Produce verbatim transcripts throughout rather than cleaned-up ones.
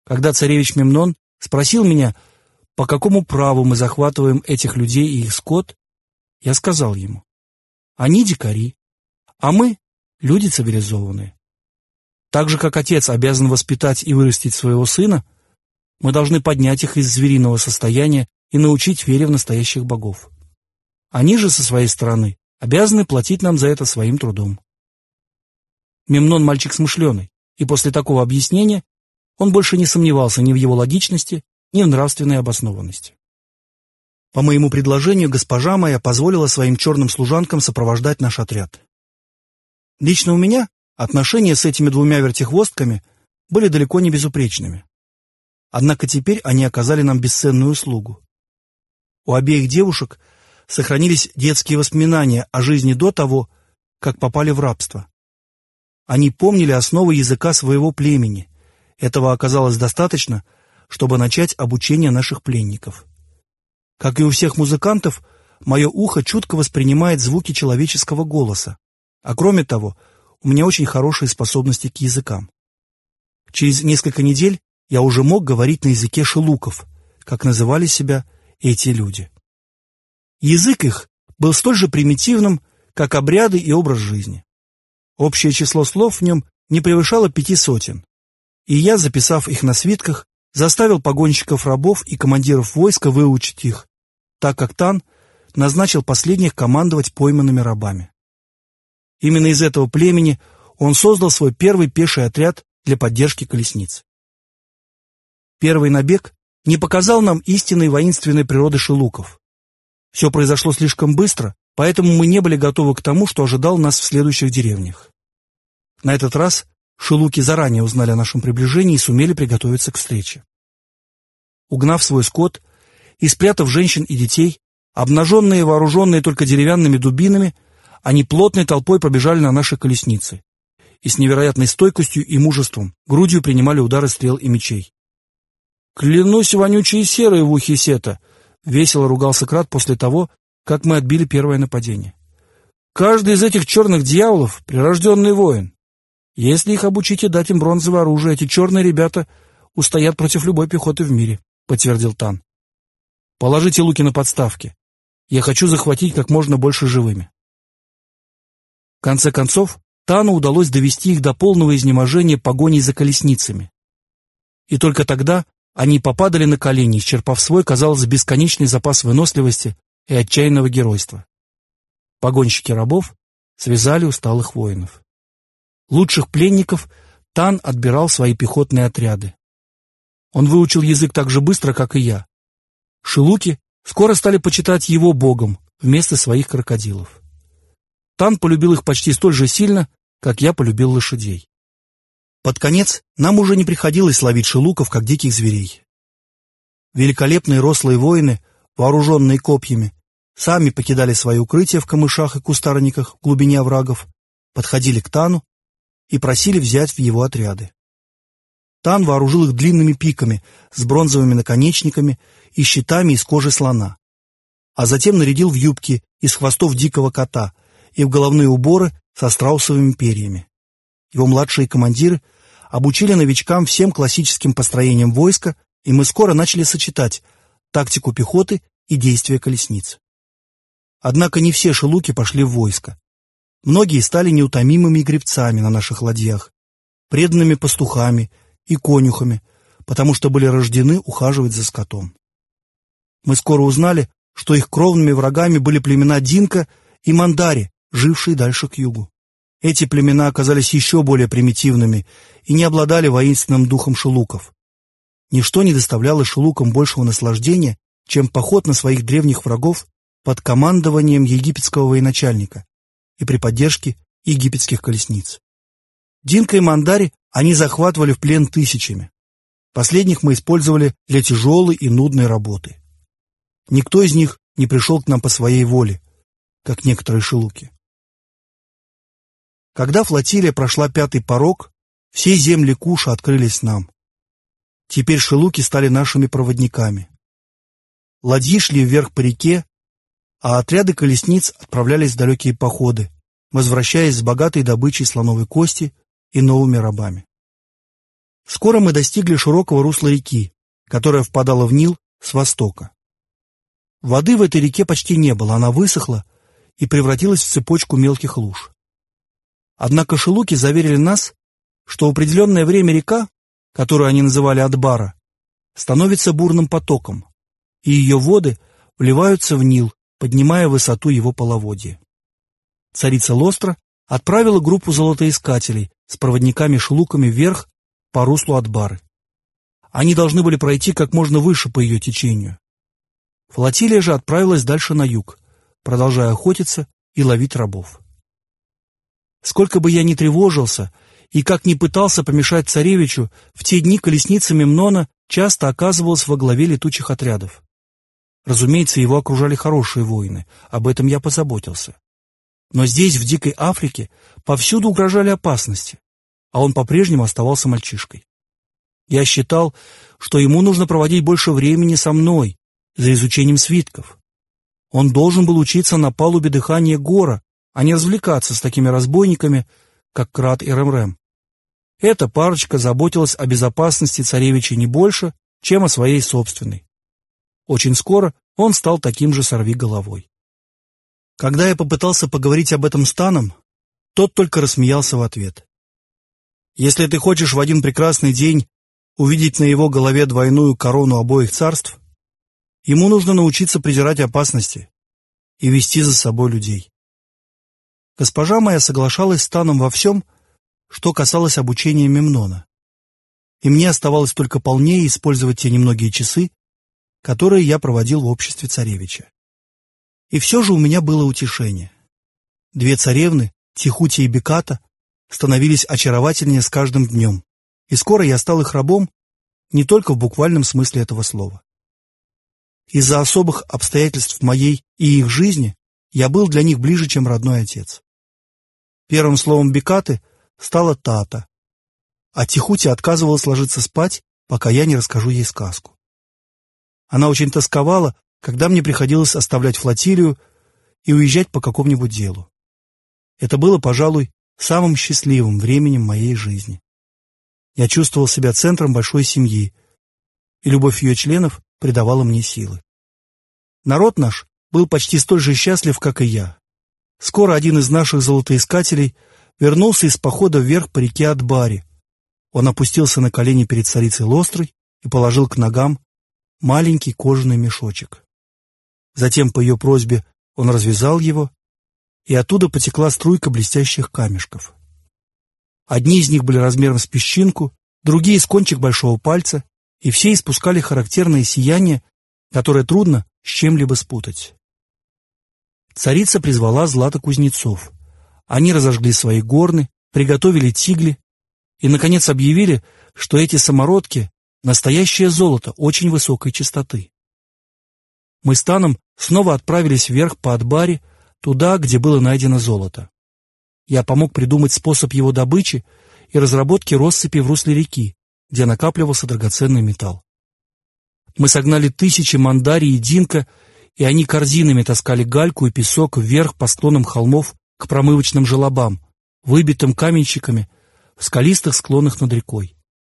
Когда царевич Мемнон спросил меня, по какому праву мы захватываем этих людей и их скот, я сказал ему: они дикари, а мы — люди цивилизованные. Так же, как отец обязан воспитать и вырастить своего сына, мы должны поднять их из звериного состояния и научить вере в настоящих богов. Они же, со своей стороны, обязаны платить нам за это своим трудом. Мемнон мальчик смышленый, и после такого объяснения он больше не сомневался ни в его логичности, ни в нравственной обоснованности. По моему предложению госпожа моя позволила своим черным служанкам сопровождать наш отряд. Лично у меня отношения с этими двумя вертихвостками были далеко не безупречными. Однако теперь они оказали нам бесценную услугу. У обеих девушек сохранились детские воспоминания о жизни до того, как попали в рабство. Они помнили основы языка своего племени. Этого оказалось достаточно, чтобы начать обучение наших пленников. Как и у всех музыкантов, мое ухо чутко воспринимает звуки человеческого голоса, а кроме того, у меня очень хорошие способности к языкам. Через несколько недель я уже мог говорить на языке шелуков, как называли себя эти люди. Язык их был столь же примитивным, как обряды и образ жизни. Общее число слов в нем не превышало пяти сотен, и я, записав их на свитках, заставил погонщиков рабов и командиров войска выучить их, так как Тан назначил последних командовать пойманными рабами. Именно из этого племени он создал свой первый пеший отряд для поддержки колесниц. Первый набег не показал нам истинной воинственной природы шелуков. Все произошло слишком быстро, поэтому мы не были готовы к тому, что ожидал нас в следующих деревнях. На этот раз шелуки заранее узнали о нашем приближении и сумели приготовиться к встрече. Угнав свой скот и спрятав женщин и детей, обнаженные и вооруженные только деревянными дубинами, они плотной толпой побежали на наши колесницы и с невероятной стойкостью и мужеством грудью принимали удары стрел и мечей. «Клянусь вонючей серой в ухе Сета!» — весело ругался Крат после того, как мы отбили первое нападение. «Каждый из этих черных дьяволов — прирожденный воин. Если их обучить и дать им бронзовое оружие, эти черные ребята устоят против любой пехоты в мире», — подтвердил Тан. «Положите луки на подставки. Я хочу захватить как можно больше живыми». В конце концов, Тану удалось довести их до полного изнеможения погоней за колесницами. И только тогда они попадали на колени, исчерпав свой, казалось, бесконечный запас выносливости и отчаянного геройства. Погонщики рабов связали усталых воинов. Лучших пленников Тан отбирал в свои пехотные отряды. Он выучил язык так же быстро, как и я. Шелуки скоро стали почитать его богом вместо своих крокодилов. Тан полюбил их почти столь же сильно, как я полюбил лошадей. Под конец нам уже не приходилось ловить шелуков, как диких зверей. Великолепные рослые воины, вооруженные копьями, сами покидали свои укрытия в камышах и кустарниках в глубине оврагов, подходили к Тану и просили взять в его отряды. Тан вооружил их длинными пиками с бронзовыми наконечниками и щитами из кожи слона, а затем нарядил в юбки из хвостов дикого кота и в головные уборы со страусовыми перьями. Его младшие командиры обучили новичкам всем классическим построениям войска, и мы скоро начали сочетать тактику пехоты и действия колесниц. Однако не все шелуки пошли в войско. Многие стали неутомимыми гребцами на наших ладьях, преданными пастухами и конюхами, потому что были рождены ухаживать за скотом. Мы скоро узнали, что их кровными врагами были племена Динка и Мандари, жившие дальше к югу. Эти племена оказались еще более примитивными и не обладали воинственным духом шелуков. Ничто не доставляло шелукам большего наслаждения, чем поход на своих древних врагов под командованием египетского военачальника и при поддержке египетских колесниц. Динка и Мандари они захватывали в плен тысячами. Последних мы использовали для тяжелой и нудной работы. Никто из них не пришел к нам по своей воле, как некоторые шелуки. Когда флотилия прошла пятый порог, все земли Куша открылись нам. Теперь шелуки стали нашими проводниками. Ладьи шли вверх по реке, а отряды колесниц отправлялись в далекие походы, возвращаясь с богатой добычей слоновой кости и новыми рабами. Скоро мы достигли широкого русла реки, которая впадала в Нил с востока. Воды в этой реке почти не было, она высохла и превратилась в цепочку мелких луж. Однако шелуки заверили нас, что в определенное время река, которую они называли Адбара, становится бурным потоком, и ее воды вливаются в Нил, поднимая высоту его половодья. Царица Лостра отправила группу золотоискателей с проводниками-шелуками вверх по руслу Адбары. Они должны были пройти как можно выше по ее течению. Флотилия же отправилась дальше на юг, продолжая охотиться и ловить рабов. Сколько бы я ни тревожился и как ни пытался помешать царевичу, в те дни колесница Мемнона часто оказывалась во главе летучих отрядов. Разумеется, его окружали хорошие воины, об этом я позаботился. Но здесь, в дикой Африке, повсюду угрожали опасности, а он по-прежнему оставался мальчишкой. Я считал, что ему нужно проводить больше времени со мной, за изучением свитков. Он должен был учиться на палубе дыхания Гора, а не развлекаться с такими разбойниками, как Крат и Ремрем. Эта парочка заботилась о безопасности царевича не больше, чем о своей собственной. Очень скоро он стал таким же сорвиголовой. Когда я попытался поговорить об этом с Таном, тот только рассмеялся в ответ. Если ты хочешь в один прекрасный день увидеть на его голове двойную корону обоих царств, ему нужно научиться презирать опасности и вести за собой людей. Госпожа моя соглашалась с Таном во всем, что касалось обучения Мемнона, и мне оставалось только полнее использовать те немногие часы, которые я проводил в обществе царевича. И все же у меня было утешение. Две царевны, Тихутия и Беката, становились очаровательнее с каждым днем, и скоро я стал их рабом не только в буквальном смысле этого слова. Из-за особых обстоятельств моей и их жизни я был для них ближе, чем родной отец. Первым словом Бекаты стала Тата, а Тихутия отказывалась ложиться спать, пока я не расскажу ей сказку. Она очень тосковала, когда мне приходилось оставлять флотилию и уезжать по какому-нибудь делу. Это было, пожалуй, самым счастливым временем моей жизни. Я чувствовал себя центром большой семьи, и любовь ее членов придавала мне силы. Народ наш был почти столь же счастлив, как и я. Скоро один из наших золотоискателей вернулся из похода вверх по реке Адбаре. Он опустился на колени перед царицей Лострой и положил к ногам маленький кожаный мешочек. Затем, по ее просьбе, он развязал его, и оттуда потекла струйка блестящих камешков. Одни из них были размером с песчинку, другие — с кончик большого пальца, и все испускали характерное сияние, которое трудно с чем-либо спутать. Царица призвала златокузнецов. Они разожгли свои горны, приготовили тигли и, наконец, объявили, что эти самородки — настоящее золото очень высокой чистоты. Мы с Таном снова отправились вверх по Адбаре, туда, где было найдено золото. Я помог придумать способ его добычи и разработки россыпи в русле реки, где накапливался драгоценный металл. Мы согнали тысячи мандарий и динка, и они корзинами таскали гальку и песок вверх по склонам холмов к промывочным желобам, выбитым каменщиками в скалистых склонах над рекой.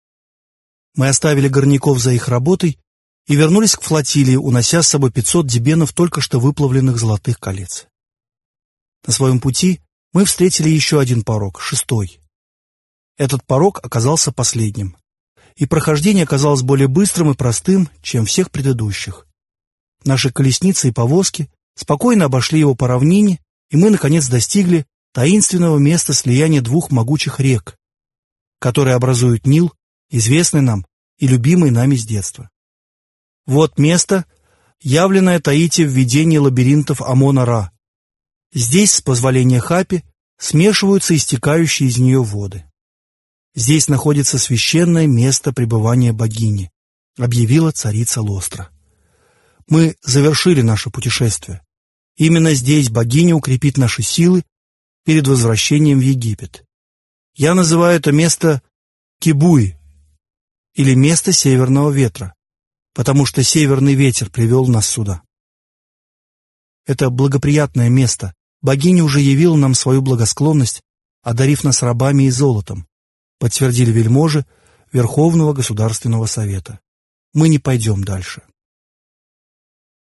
Мы оставили горняков за их работой и вернулись к флотилии, унося с собой пятьсот дибенов только что выплавленных золотых колец. На своем пути мы встретили еще один порог, шестой. Этот порог оказался последним, и прохождение оказалось более быстрым и простым, чем всех предыдущих. Наши колесницы и повозки спокойно обошли его по равнине, и мы, наконец, достигли таинственного места слияния двух могучих рек, которые образуют Нил, известный нам и любимый нами с детства. Вот место, явленное Таити в видении лабиринтов Амона-Ра. Здесь, с позволения Хапи, смешиваются истекающие из нее воды. Здесь находится священное место пребывания богини, объявила царица Лостра. Мы завершили наше путешествие. Именно здесь богиня укрепит наши силы перед возвращением в Египет. Я называю это место Кибуи, или место северного ветра, потому что северный ветер привел нас сюда. Это благоприятное место. Богиня уже явила нам свою благосклонность, одарив нас рабами и золотом, подтвердили вельможи, Верховного Государственного Совета. Мы не пойдем дальше.